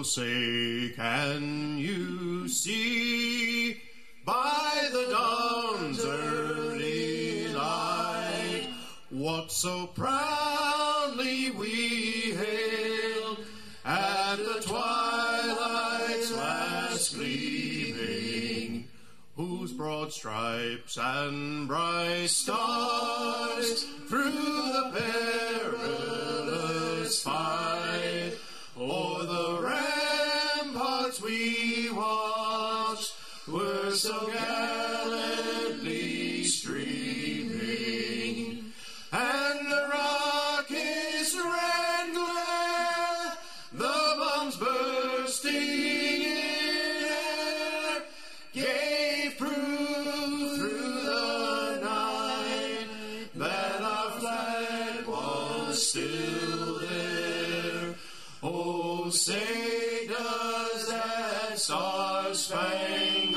say, can you see by the dawn's early light what so proudly we hailed at the twilight's last gleaming, whose broad stripes and bright stars through the perilous fight o'er the ramparts we watched were so gallantly streaming, and the rockets ran glare, the bombs bursting in air gave proof through the night that our flag was still there. Oh, say does that star-spangled